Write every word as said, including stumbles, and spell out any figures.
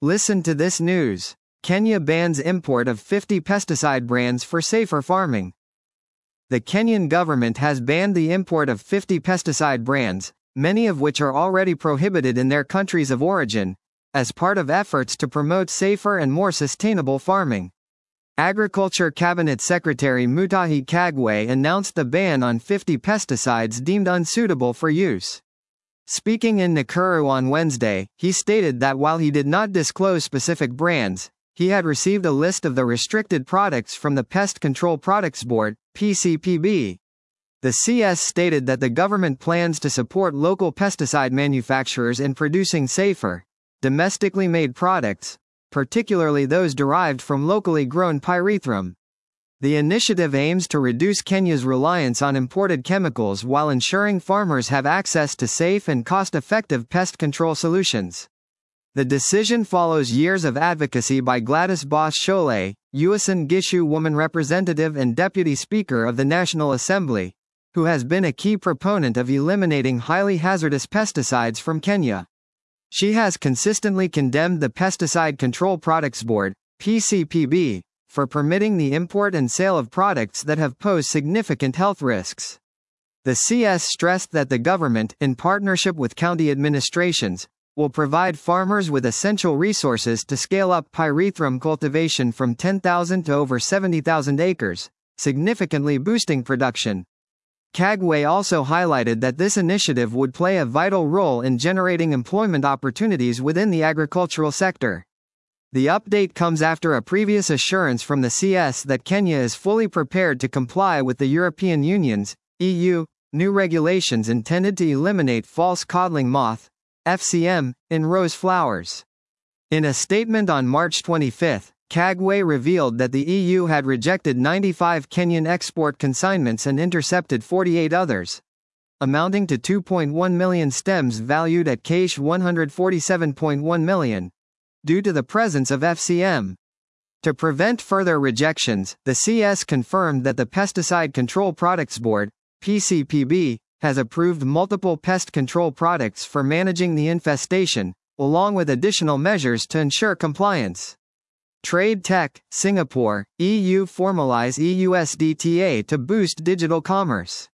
Listen to this news. Kenya bans import of fifty pesticide brands for safer farming. The Kenyan government has banned the import of fifty pesticide brands, many of which are already prohibited in their countries of origin, as part of efforts to promote safer and more sustainable farming. Agriculture Cabinet Secretary Mutahi Kagwe announced the ban on fifty pesticides deemed unsuitable for use. Speaking in Nakuru on Wednesday, he stated that while he did not disclose specific brands, he had received a list of the restricted products from the Pest Control Products Board, P C P B. The C S stated that the government plans to support local pesticide manufacturers in producing safer, domestically made products, particularly those derived from locally grown pyrethrum. The initiative aims to reduce Kenya's reliance on imported chemicals while ensuring farmers have access to safe and cost-effective pest control solutions. The decision follows years of advocacy by Gladys Boss-Shole, Uasin Gishu woman representative and deputy speaker of the National Assembly, who has been a key proponent of eliminating highly hazardous pesticides from Kenya. She has consistently condemned the Pesticide Control Products Board, P C P B, for permitting the import and sale of products that have posed significant health risks. The C S stressed that the government, in partnership with county administrations, will provide farmers with essential resources to scale up pyrethrum cultivation from ten thousand to over seventy thousand acres, significantly boosting production. Kagwe also highlighted that this initiative would play a vital role in generating employment opportunities within the agricultural sector. The update comes after a previous assurance from the C S that Kenya is fully prepared to comply with the European Union's, E U, new regulations intended to eliminate false codling moth, F C M, in rose flowers. In a statement on March twenty-fifth, Kagwe revealed that the E U had rejected ninety-five Kenyan export consignments and intercepted forty-eight others, amounting to two point one million stems valued at one hundred forty-seven point one million, due to the presence of F C M. To prevent further rejections, the C S confirmed that the Pesticide Control Products Board, P C P B, has approved multiple pest control products for managing the infestation, along with additional measures to ensure compliance. Trade Tech, Singapore, E U formalize E U S D T A to boost digital commerce.